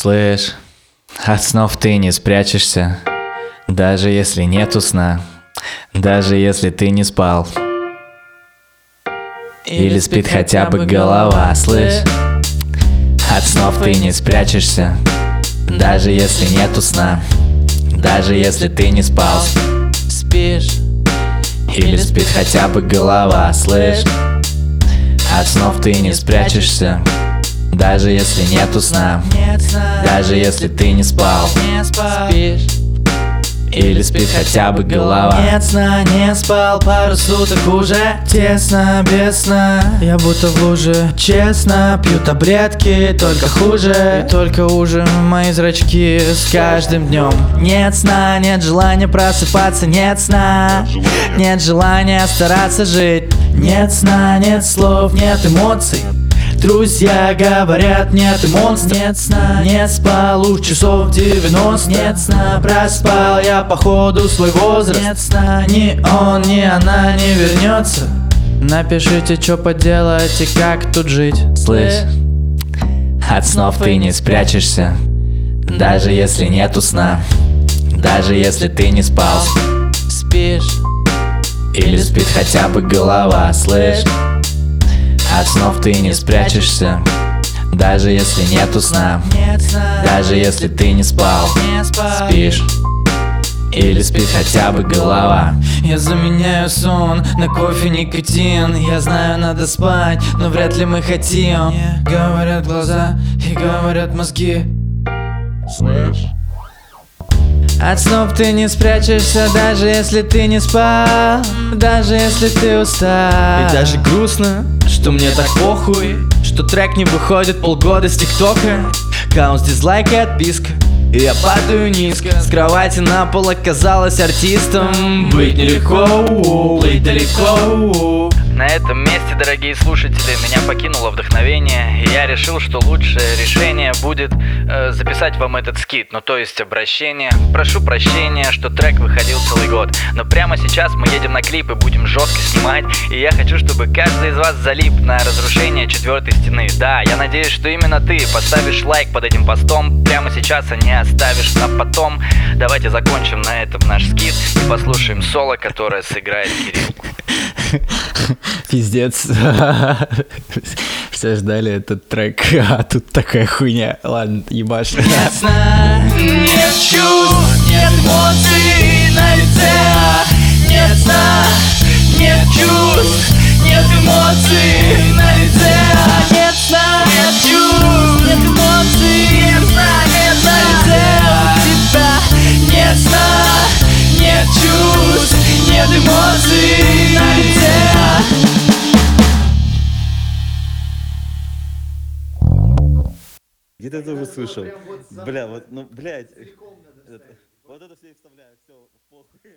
Слышь, от снов ты не спрячешься, даже если нету сна, даже если ты не спал. Или спит хотя бы голова, слышь. От снов ты не спрячешься, даже если нету сна, даже если ты не спал. Спишь. Или спит хотя бы голова, слышь. От снов ты не спрячешься, даже если нету сна, Нет сна. даже если ты не спал. Не спал. Спишь. Или спит хотя бы голова. Нет сна, не спал пару суток уже. Тесно, без сна, я будто в луже. Честно, пью таблетки, только хуже. И только уже мои зрачки с каждым днем. Нет сна, нет желания просыпаться. Нет сна, нет желания стараться жить. Нет сна, нет слов, нет эмоций. Друзья говорят, нет эмоций. Нет сна, не спал уж часов 90. Нет сна, проспал я походу свой возраст. Нет сна, ни он, ни она не вернется. Напишите, что поделать и как тут жить. Слышь, от снов ты не спрячешься, даже если нету сна, даже если ты не спал. Спишь. Или спит хотя бы голова, слышь. От снов ты не спрячешься, даже если нету сна, Нет сна, даже если ты не спал. не спал. Спишь. Или спит хотя бы голова. Я заменяю сон на кофе, никотин. Я знаю, надо спать, но вряд ли мы хотим. Говорят глаза и говорят мозги. Слышь? От снов ты не спрячешься, даже если ты не спал, даже если ты устал. И даже грустно, что мне так похуй, что трек не выходит полгода с ТикТока. Каунс, дизлайк и отписка, и я падаю низко. С кровати на пол оказалась артистом. Быть нелегко, плыть далеко. На этом месте, дорогие слушатели, меня покинуло вдохновение, и я решил, что лучшее решение будет записать вам этот скит, ну то есть обращение. Прошу прощения, что трек выходил целый год, но прямо сейчас мы едем на клип и будем жестко снимать, и я хочу, чтобы каждый из вас залип на разрушение четвертой стены. Да, я надеюсь, что именно ты поставишь лайк под этим постом прямо сейчас, а не оставишь на потом. Давайте закончим на этом наш скит и послушаем соло, которое сыграет Кирилл. Пиздец. Все ждали этот трек, а тут такая хуйня. Ладно, ебашь. Нет сна, нет чувств, нет эмоций на лице. Нет сна, нет чувств, нет эмоций на лице. Нет сна, нет чувств, нет эмоций. Нет сна, нет на лице у тебя. Нет сна, нет чувств, нет эмоций на лице. Где-то я тоже слышал. Бля, вот, ну, блядь. Вот это все и вставляю, все, похуй.